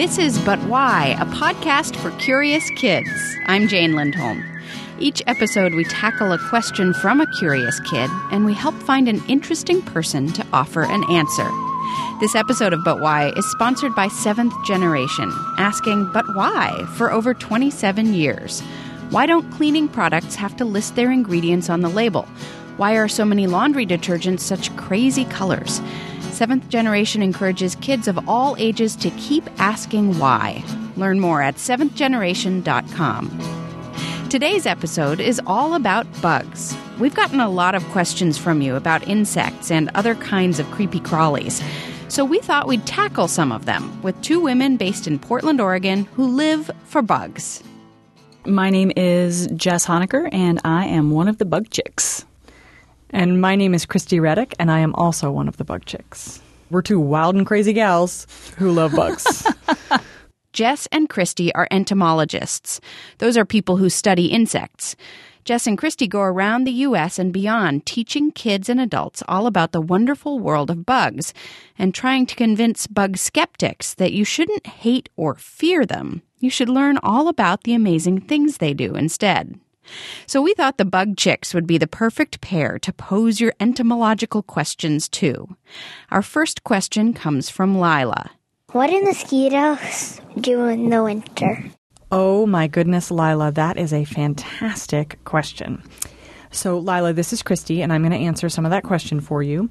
This is But Why, a podcast for curious kids. I'm Jane Lindholm. Each episode, we tackle a question from a curious kid, and we help find an interesting person to offer an answer. This episode of But Why is sponsored by Seventh Generation, asking, but why, for over 27 years? Why don't cleaning products have to list their ingredients on the label? Why are so many laundry detergents such crazy colors? Seventh Generation encourages kids of all ages to keep asking why. Learn more at seventhgeneration.com. Today's episode is all about bugs. We've gotten a lot of questions from you about insects and other kinds of creepy crawlies. So we thought we'd tackle some of them with two women based in Portland, Oregon, who live for bugs. My name is Jess Honecker, and I am one of the bug chicks. And my name is Christy Reddick, and I am also one of the bug chicks. We're two wild and crazy gals who love bugs. Jess and Christy are entomologists. Those are people who study insects. Jess and Christy go around the U.S. and beyond teaching kids and adults all about the wonderful world of bugs and trying to convince bug skeptics that you shouldn't hate or fear them. You should learn all about the amazing things they do instead. So we thought the bug chicks would be the perfect pair to pose your entomological questions to. Our first question comes from Lila. What do mosquitoes do in the winter? Oh my goodness, Lila, that is a fantastic question. So, Lila, this is Christy, and I'm going to answer some of that question for you.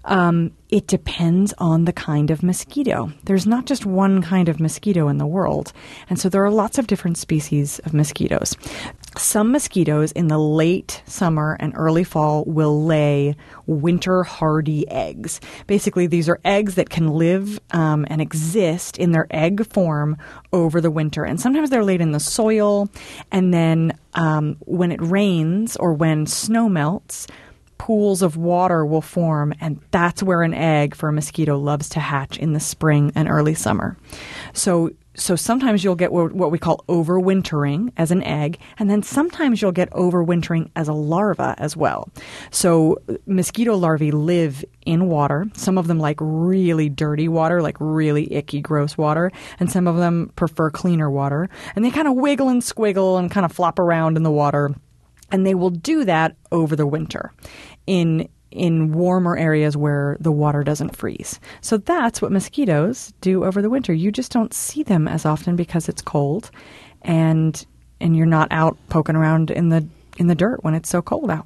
It depends on the kind of mosquito. There's not just one kind of mosquito in the world, and so there are lots of different species of mosquitoes. Some mosquitoes in the late summer and early fall will lay winter-hardy eggs. Basically, these are eggs that can live and exist in their egg form over the winter, and sometimes they're laid in the soil, and then when it rains or when snow melts, pools of water will form, and that's where an egg for a mosquito loves to hatch in the spring and early summer. So sometimes you'll get what we call overwintering as an egg, and then sometimes you'll get overwintering as a larva as well. So mosquito larvae live in water. Some of them like really dirty water, like really icky, gross water, and some of them prefer cleaner water. And they kind of wiggle and squiggle and kind of flop around in the water, and they will do that over the winter in warmer areas where the water doesn't freeze. So that's what mosquitoes do over the winter. You just don't see them as often because it's cold, and you're not out poking around in the dirt when it's so cold out.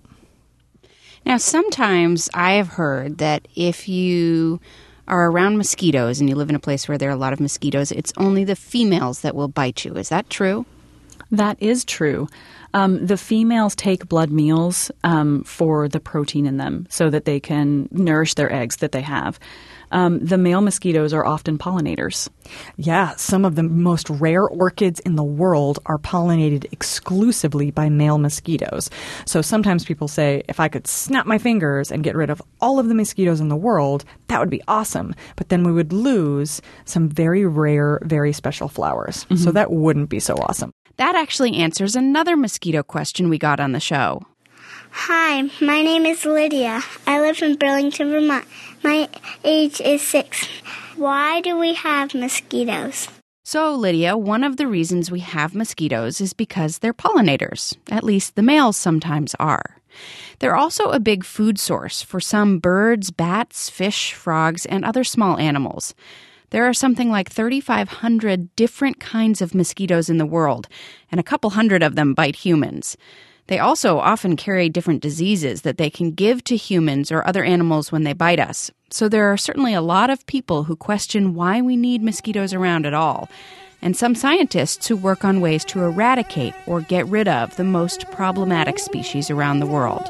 Now, sometimes I have heard that if you are around mosquitoes and you live in a place where there are a lot of mosquitoes, it's only the females that will bite you. Is that true? That is true. The females take blood meals for the protein in them so that they can nourish their eggs that they have. The male mosquitoes are often pollinators. Yeah, some of the most rare orchids in the world are pollinated exclusively by male mosquitoes. So sometimes people say, if I could snap my fingers and get rid of all of the mosquitoes in the world, that would be awesome. But then we would lose some very rare, very special flowers. Mm-hmm. So that wouldn't be so awesome. That actually answers another mosquito question we got on the show. Hi, my name is Lydia. I live in Burlington, Vermont. My age is 6. Why do we have mosquitoes? So, Lydia, one of the reasons we have mosquitoes is because they're pollinators. At least the males sometimes are. They're also a big food source for some birds, bats, fish, frogs, and other small animals. There are something like 3,500 different kinds of mosquitoes in the world, and a couple hundred of them bite humans. They also often carry different diseases that they can give to humans or other animals when they bite us. So there are certainly a lot of people who question why we need mosquitoes around at all, and some scientists who work on ways to eradicate or get rid of the most problematic species around the world.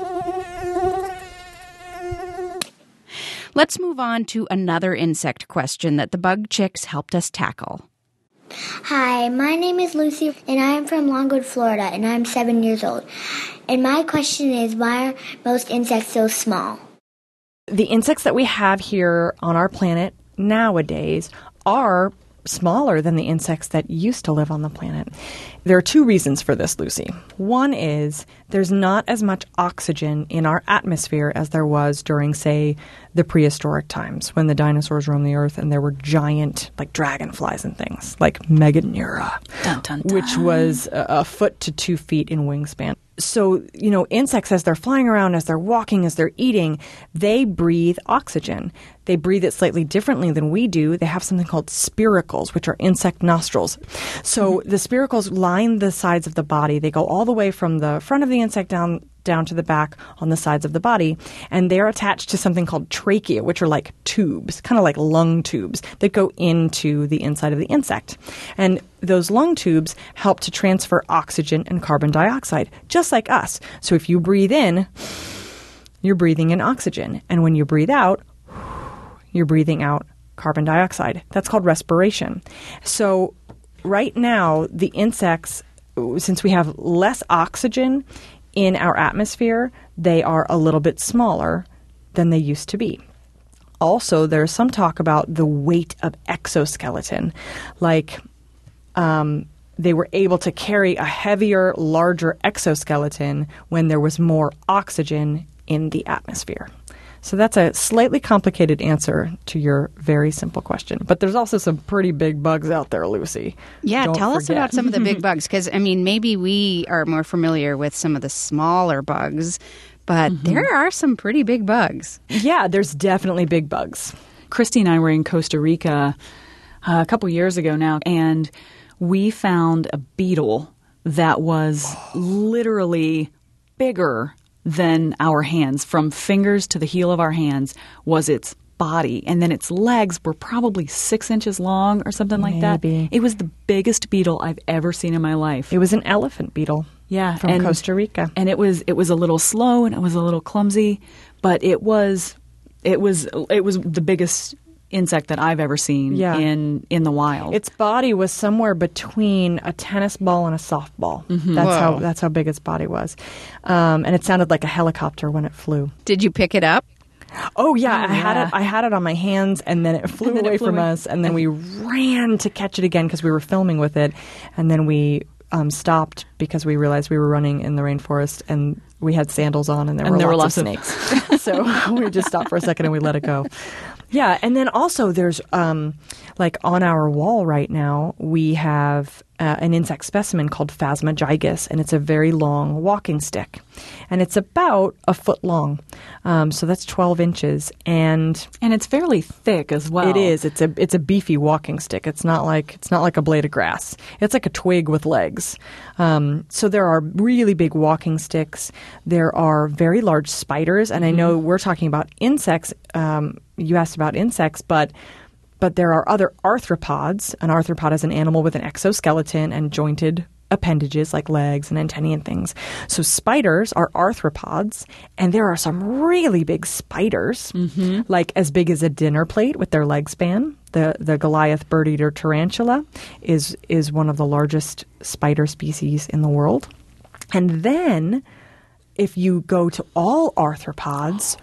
Let's move on to another insect question that the bug chicks helped us tackle. Hi, my name is Lucy, and I am from Longwood, Florida, and I'm 7 years old. And my question is, why are most insects so small? The insects that we have here on our planet nowadays are smaller than the insects that used to live on the planet. There are two reasons for this, Lucy. One is there's not as much oxygen in our atmosphere as there was during, say, the prehistoric times when the dinosaurs roamed the earth and there were giant, like dragonflies and things, like Meganeura, Dun, dun, dun. which was a foot to 2 feet in wingspan. So, insects, as they're flying around, as they're walking, as they're eating, they breathe oxygen. They breathe it slightly differently than we do. They have something called spiracles, which are insect nostrils. So the spiracles line the sides of the body. They go all the way from the front of the insect down to the back on the sides of the body, and they're attached to something called trachea, which are like tubes, kind of like lung tubes that go into the inside of the insect. And those lung tubes help to transfer oxygen and carbon dioxide, just like us. So if you breathe in, you're breathing in oxygen, and when you breathe out, you're breathing out carbon dioxide. That's called respiration. So right now, the insects, since we have less oxygen in our atmosphere, they are a little bit smaller than they used to be. Also, there's some talk about the weight of exoskeleton, like they were able to carry a heavier, larger exoskeleton when there was more oxygen in the atmosphere. So that's a slightly complicated answer to your very simple question. But there's also some pretty big bugs out there, Lucy. Yeah, Don't tell us forget. about some of the big bugs. Because, maybe we are more familiar with some of the smaller bugs, but there are some pretty big bugs. Yeah, there's definitely big bugs. Christy and I were in Costa Rica a couple years ago now, and we found a beetle that was literally bigger than our hands. From fingers to the heel of our hands was its body, and then its legs were probably 6 inches long or something like that. Maybe. It was the biggest beetle I've ever seen in my life. It was an elephant beetle. Yeah, from Costa Rica. And it was a little slow and it was a little clumsy, but it was the biggest insect that I've ever seen in the wild. Its body was somewhere between a tennis ball and a softball. That's how big its body was. And it sounded like a helicopter when it flew. Did you pick it up? Oh yeah, I had it on my hands, and then it flew away from us, and then we ran to catch it again because we were filming with it, and then we stopped because we realized we were running in the rainforest, and we had sandals on, and there were lots of snakes. So we just stopped for a second and we let it go. Yeah, and then also there's like on our wall right now we have an insect specimen called Phasma gigas, and it's a very long walking stick, and it's about a foot long, so that's 12 inches, and it's fairly thick as well. It is. It's a beefy walking stick. It's not like a blade of grass. It's like a twig with legs. So there are really big walking sticks. There are very large spiders, and I know we're talking about insects. You asked about insects, but there are other arthropods. An arthropod is an animal with an exoskeleton and jointed appendages like legs and antennae and things. So spiders are arthropods, and there are some really big spiders, like as big as a dinner plate with their leg span. The Goliath bird-eater tarantula is one of the largest spider species in the world. And then if you go to all arthropods,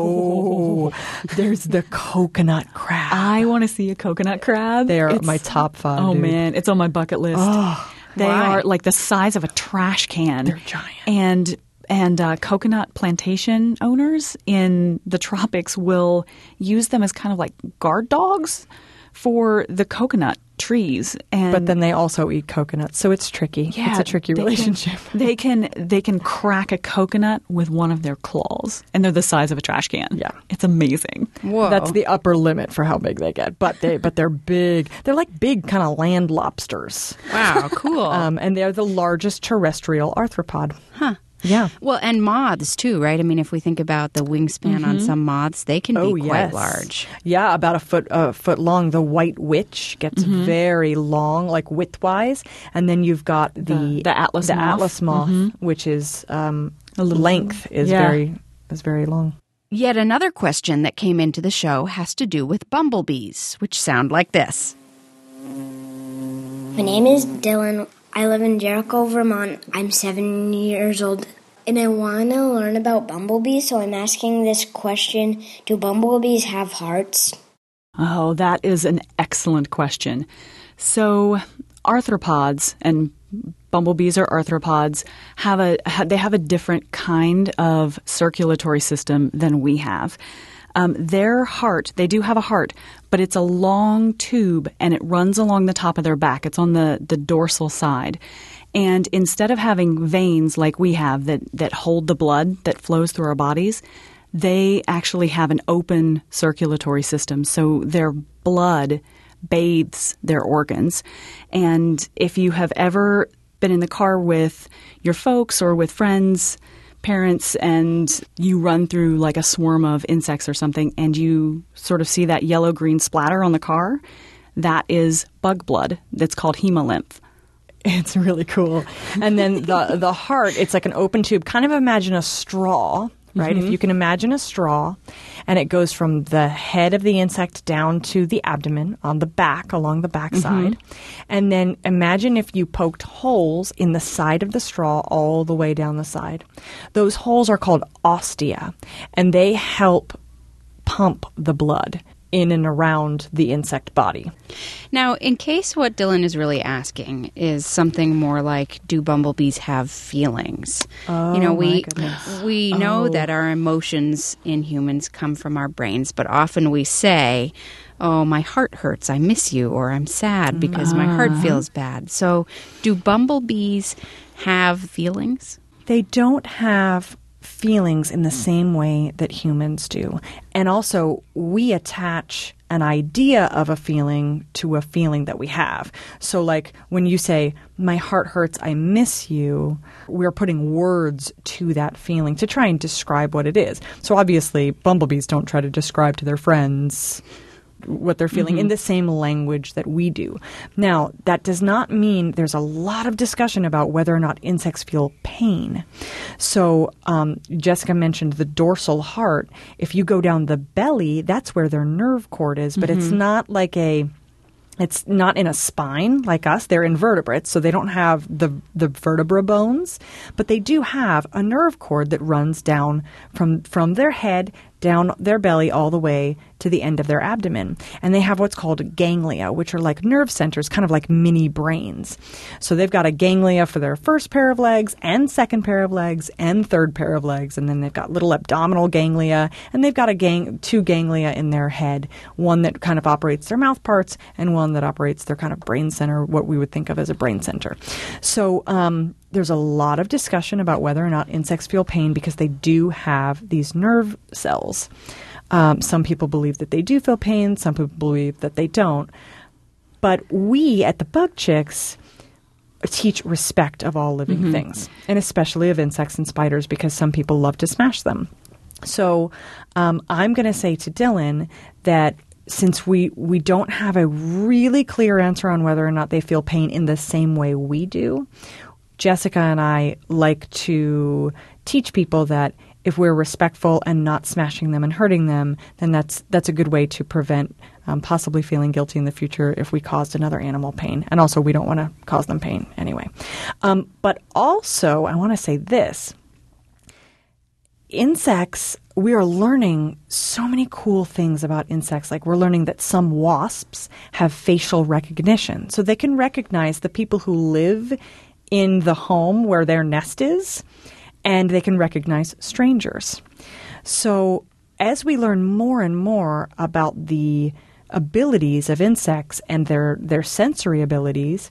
there's the coconut crab. I want to see a coconut crab. They're my top 5. Oh, dude. Man, it's on my bucket list. They are like the size of a trash can. They're giant. And coconut plantation owners in the tropics will use them as kind of like guard dogs for the coconut trees. But then they also eat coconuts, so it's tricky. Yeah, it's a tricky relationship. They can crack a coconut with one of their claws, and they're the size of a trash can. Yeah. It's amazing. Whoa. That's the upper limit for how big they get. But they're big. They're like big kind of land lobsters. Wow, cool. And they're the largest terrestrial arthropod. Huh. Yeah. Well, and moths too, right? I mean, if we think about the wingspan on some moths, they can be quite yes. large. Yeah, about a foot long. The white witch gets very long, like width-wise, and then you've got the Atlas moth. Atlas moth, which is length is very long. Yet another question that came into the show has to do with bumblebees, which sound like this. My name is Dylan. I live in Jericho, Vermont. I'm 7 years old, and I want to learn about bumblebees, so I'm asking this question: do bumblebees have hearts? Oh, that is an excellent question. So arthropods, and bumblebees are arthropods, have a different kind of circulatory system than we have. Their heart, they do have a heart, but it's a long tube and it runs along the top of their back. It's on the dorsal side. And instead of having veins like we have that hold the blood that flows through our bodies, they actually have an open circulatory system. So their blood bathes their organs. And if you have ever been in the car with your folks or with friends, parents, and you run through like a swarm of insects or something and you sort of see that yellow-green splatter on the car, that is bug blood. That's called hemolymph. It's really cool. And then the heart, it's like an open tube. Kind of imagine a straw, right? If you can imagine a straw, and it goes from the head of the insect down to the abdomen on the back, along the back side. And then imagine if you poked holes in the side of the straw all the way down the side. Those holes are called ostia, and they help pump the blood in and around the insect body. Now, in case what Dylan is really asking is something more like, do bumblebees have feelings? Oh, we know that our emotions in humans come from our brains, but often we say, oh, my heart hurts, I miss you, or I'm sad because my heart feels bad. So do bumblebees have feelings? They don't have feelings in the same way that humans do. And also, we attach an idea of a feeling to a feeling that we have. So like when you say, my heart hurts, I miss you, we're putting words to that feeling to try and describe what it is. So obviously, bumblebees don't try to describe to their friends what they're feeling in the same language that we do. Now, that does not mean there's a lot of discussion about whether or not insects feel pain. So Jessica mentioned the dorsal heart. If you go down the belly, that's where their nerve cord is, but it's not like it's not in a spine like us. They're invertebrates, so they don't have the vertebra bones, but they do have a nerve cord that runs down from their head down their belly all the way to the end of their abdomen. And they have what's called ganglia, which are like nerve centers, kind of like mini brains. So they've got a ganglia for their first pair of legs and second pair of legs and third pair of legs. And then they've got little abdominal ganglia, and they've got two ganglia in their head, one that kind of operates their mouth parts and one that operates their kind of brain center, what we would think of as a brain center. So there's a lot of discussion about whether or not insects feel pain because they do have these nerve cells. Some people believe that they do feel pain. Some people believe that they don't. But we at the Bug Chicks teach respect of all living things, and especially of insects and spiders because some people love to smash them. So I'm going to say to Dylan that since we don't have a really clear answer on whether or not they feel pain in the same way we do, Jessica and I like to teach people that if we're respectful and not smashing them and hurting them, then that's a good way to prevent possibly feeling guilty in the future if we caused another animal pain. And also, we don't want to cause them pain anyway. But also, I want to say this. Insects, we are learning so many cool things about insects. Like we're learning that some wasps have facial recognition. So they can recognize the people who live in the home where their nest is, and they can recognize strangers. So as we learn more and more about the abilities of insects and their sensory abilities,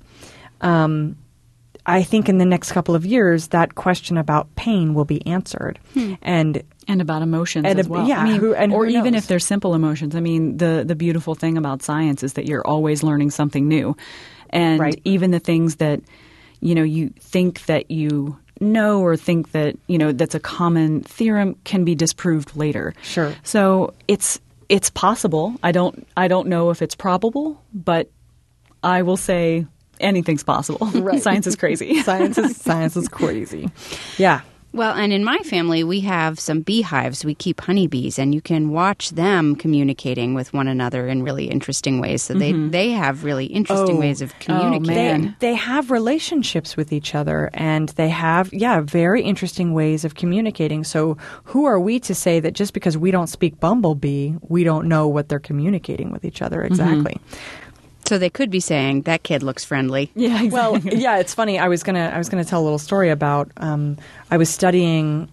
I think in the next couple of years, that question about pain will be answered. And about emotions as well. Yeah, or even if they're simple emotions. I mean, the beautiful thing about science is that you're always learning something new. And even the things that, you think that you know or think that, that's a common theorem can be disproved later. Sure. So it's possible. I don't know if it's probable, but I will say anything's possible. Right. Science is crazy. Science is crazy. Yeah. Well, and in my family, we have some beehives. We keep honeybees, and you can watch them communicating with one another in really interesting ways. So they have really interesting ways of communicating. They have relationships with each other, and they have, very interesting ways of communicating. So who are we to say that just because we don't speak bumblebee, we don't know what they're communicating with each other exactly? So they could be saying, that kid looks friendly. Yeah, exactly. Well, it's funny. I was gonna tell a little story about. I was studying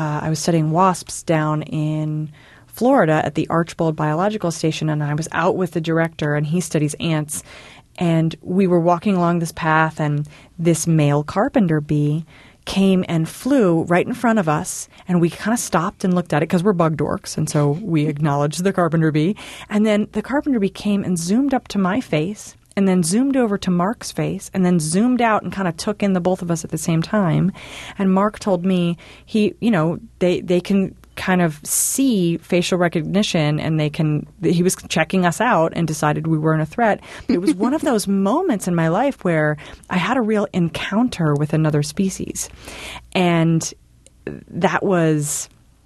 wasps down in Florida at the Archbold Biological Station, and I was out with the director, and he studies ants. And we were walking along this path, and this male carpenter bee came and flew right in front of us, and we kind of stopped and looked at it because we're bug dorks, and so we acknowledged the carpenter bee. And then the carpenter bee came and zoomed up to my face, and then zoomed over to Mark's face, and then zoomed out and kind of took in the both of us at the same time. And Mark told me they can kind of see facial recognition, and he was checking us out and decided we weren't a threat. But it was one of those moments in my life where I had a real encounter with another species. And that was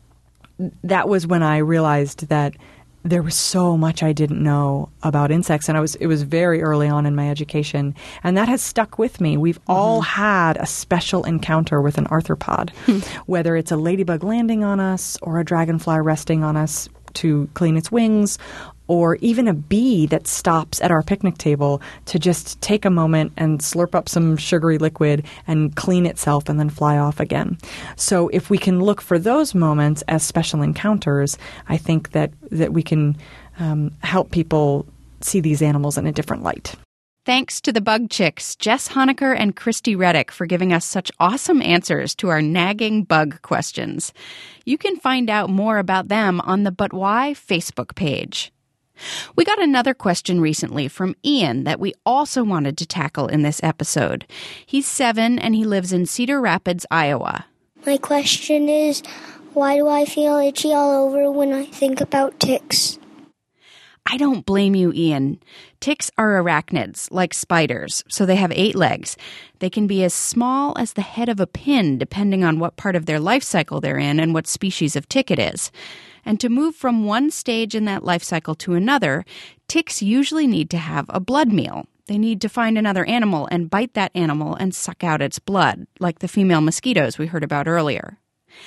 when I realized that there was so much I didn't know about insects, and it was very early on in my education, and that has stuck with me. We've all had a special encounter with an arthropod, whether it's a ladybug landing on us or a dragonfly resting on us to clean its wings, or even a bee that stops at our picnic table to just take a moment and slurp up some sugary liquid and clean itself and then fly off again. So if we can look for those moments as special encounters, I think that we can help people see these animals in a different light. Thanks to the bug chicks, Jess Honecker and Christy Reddick, for giving us such awesome answers to our nagging bug questions. You can find out more about them on the But Why Facebook page. We got another question recently from Ian that we also wanted to tackle in this episode. He's 7 and he lives in Cedar Rapids, Iowa. My question is, why do I feel itchy all over when I think about ticks? I don't blame you, Ian. Ticks are arachnids, like spiders, so they have 8 legs. They can be as small as the head of a pin, depending on what part of their life cycle they're in and what species of tick it is. And to move from one stage in that life cycle to another, ticks usually need to have a blood meal. They need to find another animal and bite that animal and suck out its blood, like the female mosquitoes we heard about earlier.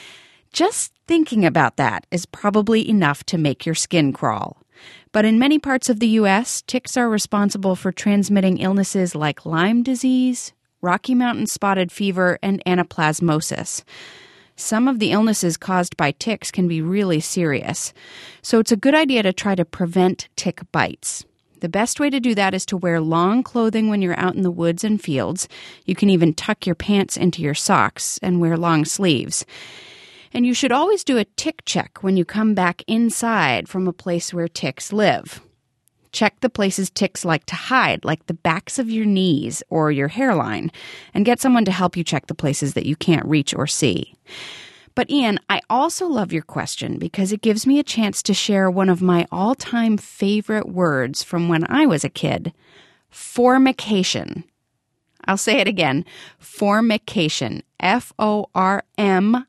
Just thinking about that is probably enough to make your skin crawl. But in many parts of the U.S., ticks are responsible for transmitting illnesses like Lyme disease, Rocky Mountain spotted fever, and anaplasmosis. Some of the illnesses caused by ticks can be really serious, so it's a good idea to try to prevent tick bites. The best way to do that is to wear long clothing when you're out in the woods and fields. You can even tuck your pants into your socks and wear long sleeves. And you should always do a tick check when you come back inside from a place where ticks live. Check the places ticks like to hide, like the backs of your knees or your hairline, and get someone to help you check the places that you can't reach or see. But Ian, I also love your question because it gives me a chance to share one of my all-time favorite words from when I was a kid, formication. I'll say it again, formication, Formication,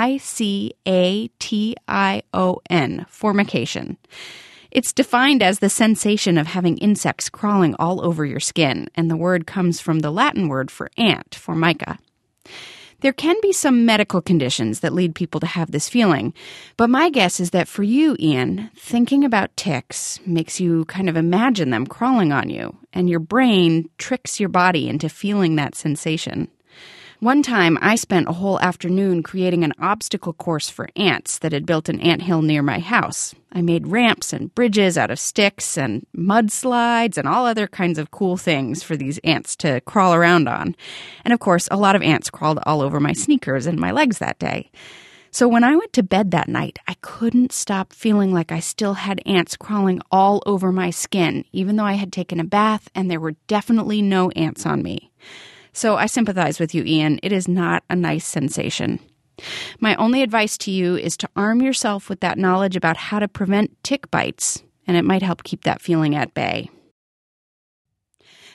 formication. It's defined as the sensation of having insects crawling all over your skin, and the word comes from the Latin word for ant, formica. There can be some medical conditions that lead people to have this feeling, but my guess is that for you, Ian, thinking about ticks makes you kind of imagine them crawling on you, and your brain tricks your body into feeling that sensation. One time, I spent a whole afternoon creating an obstacle course for ants that had built an anthill near my house. I made ramps and bridges out of sticks and mudslides and all other kinds of cool things for these ants to crawl around on. And of course, a lot of ants crawled all over my sneakers and my legs that day. So when I went to bed that night, I couldn't stop feeling like I still had ants crawling all over my skin, even though I had taken a bath and there were definitely no ants on me. So I sympathize with you, Ian. It is not a nice sensation. My only advice to you is to arm yourself with that knowledge about how to prevent tick bites, and it might help keep that feeling at bay.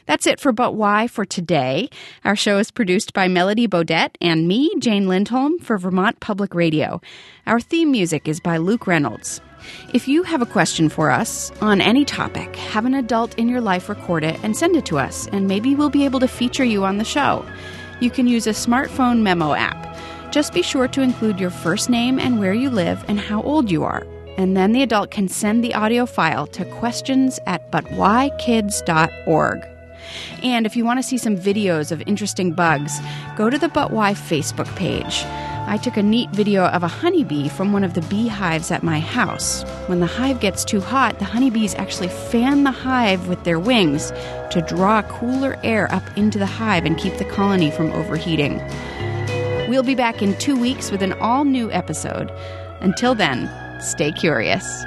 That's it for But Why for today. Our show is produced by Melody Bodette and me, Jane Lindholm, for Vermont Public Radio. Our theme music is by Luke Reynolds. If you have a question for us on any topic, have an adult in your life record it and send it to us, and maybe we'll be able to feature you on the show. You can use a smartphone memo app. Just be sure to include your first name and where you live and how old you are. And then the adult can send the audio file to questions@butwhykids.org. And if you want to see some videos of interesting bugs, go to the But Why Facebook page. I took a neat video of a honeybee from one of the beehives at my house. When the hive gets too hot, the honeybees actually fan the hive with their wings to draw cooler air up into the hive and keep the colony from overheating. We'll be back in 2 weeks with an all-new episode. Until then, stay curious.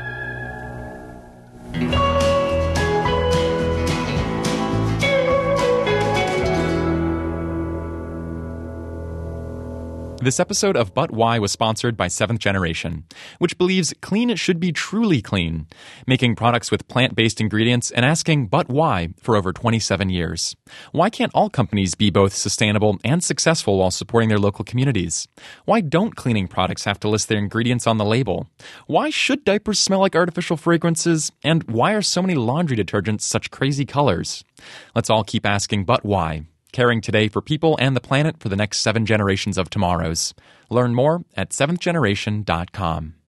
This episode of But Why was sponsored by Seventh Generation, which believes clean should be truly clean, making products with plant-based ingredients and asking but why for over 27 years. Why can't all companies be both sustainable and successful while supporting their local communities? Why don't cleaning products have to list their ingredients on the label? Why should diapers smell like artificial fragrances? And why are so many laundry detergents such crazy colors? Let's all keep asking but why. Caring today for people and the planet for the next 7 generations of tomorrows. Learn more at seventhgeneration.com.